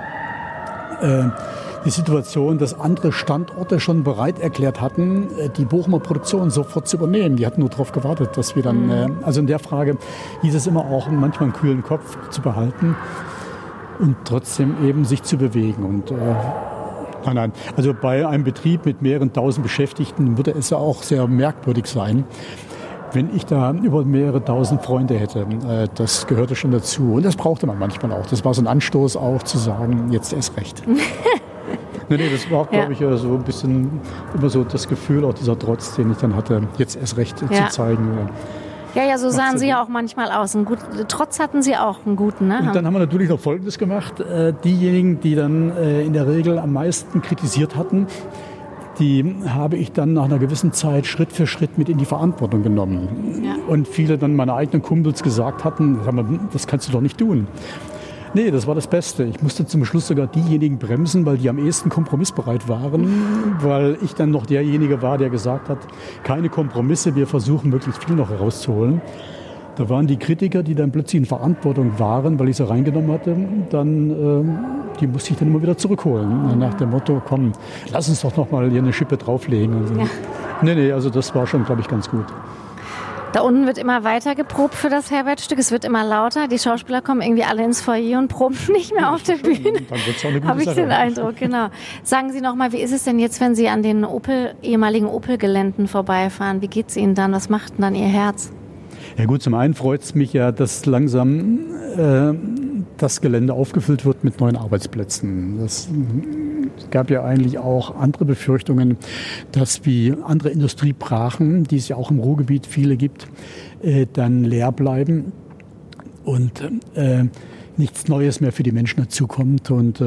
die Situation, dass andere Standorte schon bereit erklärt hatten, die Bochumer Produktion sofort zu übernehmen. Die hatten nur darauf gewartet, dass wir dann, also in der Frage hieß es immer auch, manchmal einen kühlen Kopf zu behalten und trotzdem eben sich zu bewegen. Und nein, also bei einem Betrieb mit mehreren tausend Beschäftigten würde es ja auch sehr merkwürdig sein, wenn ich da über mehrere tausend Freunde hätte. Das gehörte schon dazu. Und das brauchte man manchmal auch. Das war so ein Anstoß auch zu sagen, jetzt erst recht. Nee, das war auch, glaube ich, so ein bisschen immer so das Gefühl, auch dieser Trotz, den ich dann hatte, jetzt erst recht zu zeigen. Ja, so sahen Sie ja auch manchmal aus. Trotz hatten Sie auch einen guten, ne? Und dann haben wir natürlich noch Folgendes gemacht. Diejenigen, die dann in der Regel am meisten kritisiert hatten, die habe ich dann nach einer gewissen Zeit Schritt für Schritt mit in die Verantwortung genommen. Ja. Und viele dann meine eigenen Kumpels gesagt hatten, sag mal, das kannst du doch nicht tun. Nee, das war das Beste. Ich musste zum Schluss sogar diejenigen bremsen, weil die am ehesten kompromissbereit waren, weil ich dann noch derjenige war, der gesagt hat, keine Kompromisse, wir versuchen möglichst viel noch herauszuholen. Da waren die Kritiker, die dann plötzlich in Verantwortung waren, weil ich sie reingenommen hatte, dann die musste ich dann immer wieder zurückholen. Nach dem Motto, komm, lass uns doch noch mal hier eine Schippe drauflegen. Also, nee, also das war schon, glaube ich, ganz gut. Da unten wird immer weiter geprobt für das Herbertstück. Es wird immer lauter. Die Schauspieler kommen irgendwie alle ins Foyer und proben nicht mehr auf der Bühne. Dann wird's auch eine gute Habe ich Sache. den Eindruck, genau. Sagen Sie noch mal, wie ist es denn jetzt, wenn Sie an den ehemaligen Opel-Geländen vorbeifahren? Wie geht's Ihnen dann? Was macht denn dann Ihr Herz? Ja gut, zum einen freut es mich ja, dass langsam das Gelände aufgefüllt wird mit neuen Arbeitsplätzen. Es gab ja eigentlich auch andere Befürchtungen, dass wie andere Industriebrachen, die es ja auch im Ruhrgebiet viele gibt, dann leer bleiben und nichts Neues mehr für die Menschen dazukommt. Und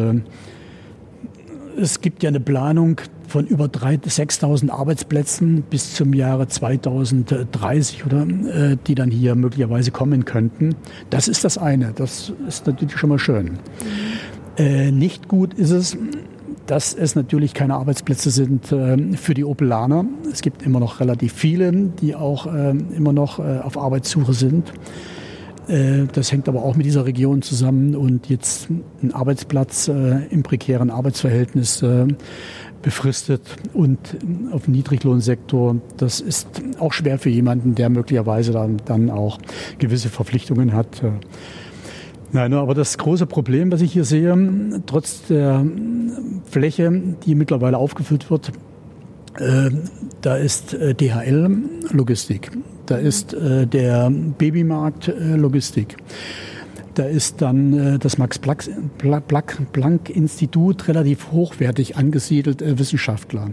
es gibt ja eine Planung von über 6.000 Arbeitsplätzen bis zum Jahre 2030, oder, die dann hier möglicherweise kommen könnten. Das ist das eine. Das ist natürlich schon mal schön. Nicht gut ist es, dass es natürlich keine Arbeitsplätze sind für die Opelaner. Es gibt immer noch relativ viele, die auch immer noch auf Arbeitssuche sind. Das hängt aber auch mit dieser Region zusammen und jetzt ein Arbeitsplatz im prekären Arbeitsverhältnis befristet und auf dem Niedriglohnsektor, das ist auch schwer für jemanden, der möglicherweise dann auch gewisse Verpflichtungen hat. Nein, aber das große Problem, was ich hier sehe, trotz der Fläche, die mittlerweile aufgefüllt wird, da ist DHL Logistik, da ist der Babymarkt Logistik, da ist dann das Max-Planck-Institut relativ hochwertig angesiedelt, Wissenschaftler.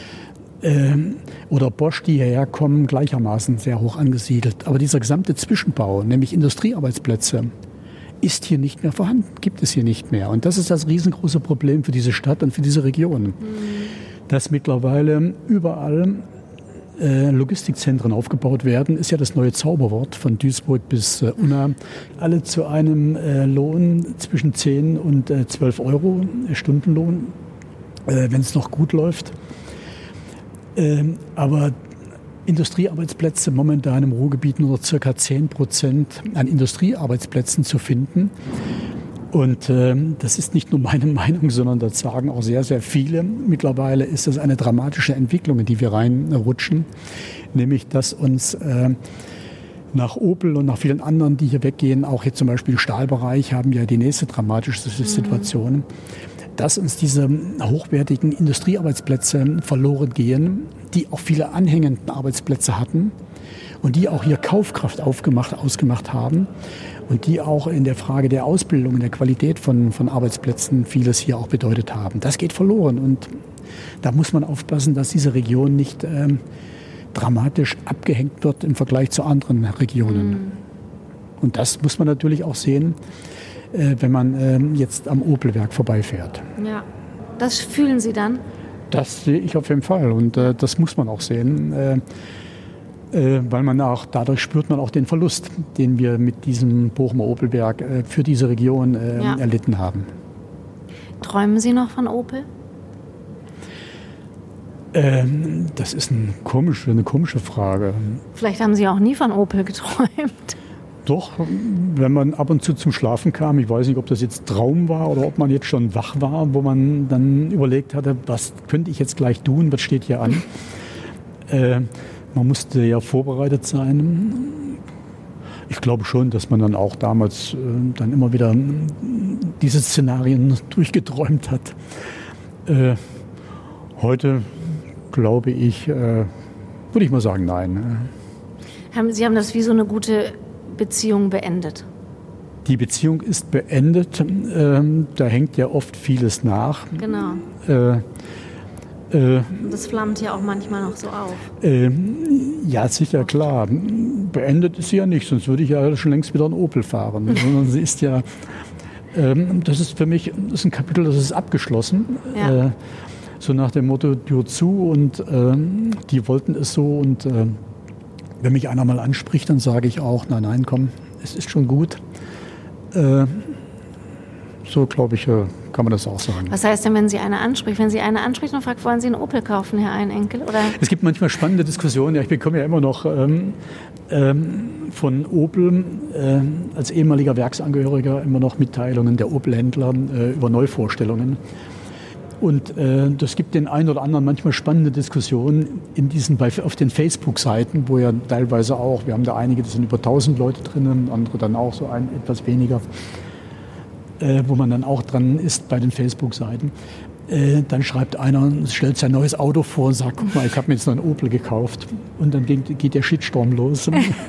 Oder Bosch, die hierher kommen, gleichermaßen sehr hoch angesiedelt. Aber dieser gesamte Zwischenbau, nämlich Industriearbeitsplätze, ist hier nicht mehr vorhanden, gibt es hier nicht mehr. Und das ist das riesengroße Problem für diese Stadt und für diese Region. Dass mittlerweile überall Logistikzentren aufgebaut werden, ist ja das neue Zauberwort von Duisburg bis Unna. Alle zu einem Lohn zwischen 10 und 12 Euro Stundenlohn, wenn es noch gut läuft. Aber Industriearbeitsplätze momentan im Ruhrgebiet nur noch ca. 10% an Industriearbeitsplätzen zu finden. Und das ist nicht nur meine Meinung, sondern das sagen auch sehr, sehr viele. Mittlerweile ist das eine dramatische Entwicklung, in die wir reinrutschen. Nämlich, dass uns nach Opel und nach vielen anderen, die hier weggehen, auch jetzt zum Beispiel im Stahlbereich, haben ja die nächste dramatische Situation, dass uns diese hochwertigen Industriearbeitsplätze verloren gehen, die auch viele anhängenden Arbeitsplätze hatten und die auch hier Kaufkraft ausgemacht haben und die auch in der Frage der Ausbildung, der Qualität von Arbeitsplätzen vieles hier auch bedeutet haben. Das geht verloren und da muss man aufpassen, dass diese Region nicht dramatisch abgehängt wird im Vergleich zu anderen Regionen. Und das muss man natürlich auch sehen, wenn man jetzt am Opelwerk vorbeifährt. Ja, das fühlen Sie dann? Das sehe ich auf jeden Fall und das muss man auch sehen. weil man auch, dadurch spürt man auch den Verlust, den wir mit diesem Bochumer Opelwerk für diese Region erlitten haben. Träumen Sie noch von Opel? Das ist eine komische Frage. Vielleicht haben Sie auch nie von Opel geträumt. Doch, wenn man ab und zu zum Schlafen kam, ich weiß nicht, ob das jetzt Traum war oder ob man jetzt schon wach war, wo man dann überlegt hatte, was könnte ich jetzt gleich tun, was steht hier an. Man musste ja vorbereitet sein. Ich glaube schon, dass man dann auch damals dann immer wieder diese Szenarien durchgeträumt hat. Heute glaube ich, würde ich mal sagen, nein. Sie haben das wie so eine gute Beziehung beendet? Die Beziehung ist beendet. Da hängt ja oft vieles nach. Genau. Das flammt ja auch manchmal noch so auf. Ja, sicher, klar. Beendet ist sie ja nicht, sonst würde ich ja schon längst wieder einen Opel fahren. Sondern sie ist ja, das ist für mich, das ist ein Kapitel, das ist abgeschlossen. Ja. So nach dem Motto, Tür zu und die wollten es so und wenn mich einer mal anspricht, dann sage ich auch, nein, komm, es ist schon gut. So, glaube ich, kann man das auch sagen. Was heißt denn, wenn Sie eine anspricht? Wenn Sie eine anspricht und fragt, wollen Sie einen Opel kaufen, Herr Einenkel? Oder? Es gibt manchmal spannende Diskussionen. Ja, ich bekomme ja immer noch von Opel als ehemaliger Werksangehöriger immer noch Mitteilungen der Opel-Händler über Neuvorstellungen. Und das gibt den einen oder anderen manchmal spannende Diskussionen auf den Facebook-Seiten, wo ja teilweise auch, wir haben da einige, das sind über 1000 Leute drin, andere dann auch so etwas weniger, wo man dann auch dran ist bei den Facebook-Seiten. Dann schreibt einer, stellt sein neues Auto vor und sagt, guck mal, ich habe mir jetzt noch einen Opel gekauft. Und dann geht der Shitstorm los.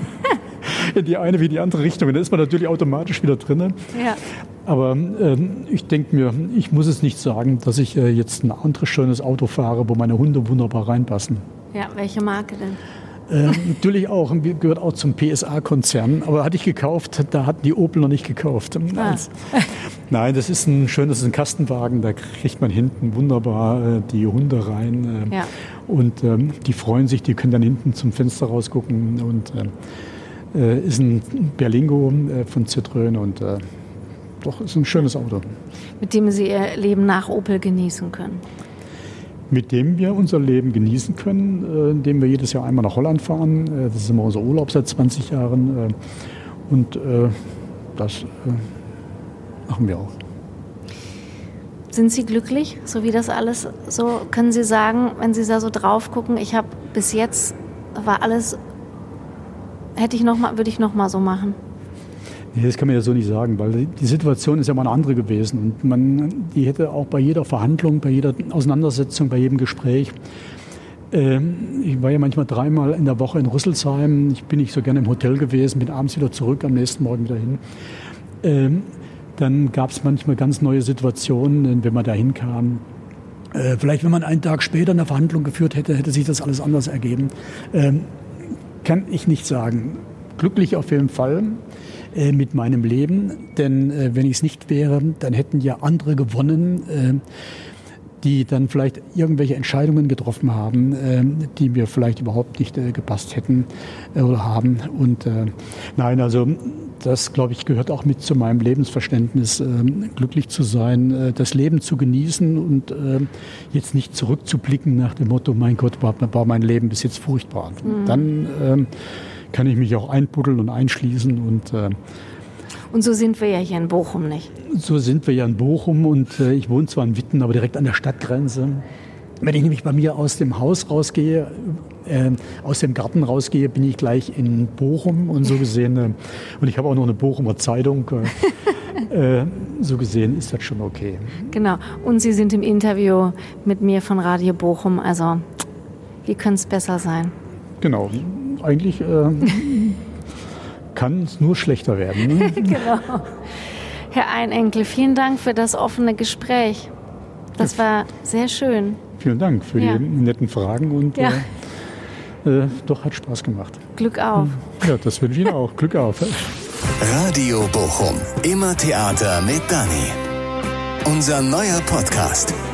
In die eine wie die andere Richtung. Da ist man natürlich automatisch wieder drin. Ja. Aber ich denke mir, ich muss es nicht sagen, dass ich jetzt ein anderes schönes Auto fahre, wo meine Hunde wunderbar reinpassen. Ja, welche Marke denn? Natürlich auch, gehört auch zum PSA-Konzern. Aber hatte ich gekauft, da hatten die Opel noch nicht gekauft. Nein, das ist ein Kastenwagen, da kriegt man hinten wunderbar die Hunde rein. Ja. Und die freuen sich, die können dann hinten zum Fenster rausgucken. Und ist ein Berlingo von Citroën und doch ist ein schönes Auto. Mit dem Sie Ihr Leben nach Opel genießen können? Mit dem wir unser Leben genießen können, indem wir jedes Jahr einmal nach Holland fahren. Das ist immer unser Urlaub seit 20 Jahren. Und das machen wir auch. Sind Sie glücklich, so wie das alles so? Können Sie sagen, wenn Sie da so drauf gucken, ich habe bis jetzt war alles, würde ich noch mal so machen? Nee, das kann man ja so nicht sagen, weil die Situation ist ja mal eine andere gewesen. Und die hätte auch bei jeder Verhandlung, bei jeder Auseinandersetzung, bei jedem Gespräch. Ich war ja manchmal 3-mal in der Woche in Rüsselsheim. Ich bin nicht so gerne im Hotel gewesen, bin abends wieder zurück, am nächsten Morgen wieder hin. Dann gab es manchmal ganz neue Situationen, wenn man da hinkam. Vielleicht, wenn man einen Tag später eine Verhandlung geführt hätte, hätte sich das alles anders ergeben. Kann ich nicht sagen. Glücklich auf jeden Fall mit meinem Leben, denn wenn ich es nicht wäre, dann hätten ja andere gewonnen, die dann vielleicht irgendwelche Entscheidungen getroffen haben, die mir vielleicht überhaupt nicht gepasst hätten oder haben. Und nein, also das, glaube ich, gehört auch mit zu meinem Lebensverständnis, glücklich zu sein, das Leben zu genießen und jetzt nicht zurückzublicken nach dem Motto, mein Gott, war mein Leben bis jetzt furchtbar. Mhm. Dann kann ich mich auch einbuddeln und einschließen. Und so sind wir ja hier in Bochum nicht. So sind wir ja in Bochum und ich wohne zwar in Witten, aber direkt an der Stadtgrenze. Wenn ich nämlich bei mir aus dem Haus rausgehe, aus dem Garten rausgehe, bin ich gleich in Bochum und so gesehen, und ich habe auch noch eine Bochumer Zeitung, so gesehen ist das schon okay. Genau, und Sie sind im Interview mit mir von Radio Bochum, also wie könnte es besser sein? Genau, eigentlich kann es nur schlechter werden. Ne? Genau. Herr Einenkel, vielen Dank für das offene Gespräch. Das war sehr schön. Vielen Dank für die netten Fragen und doch, hat Spaß gemacht. Glück auf. Ja, das wünsche ich Ihnen auch. Glück auf. Radio Bochum. Immer Theater mit Dani. Unser neuer Podcast.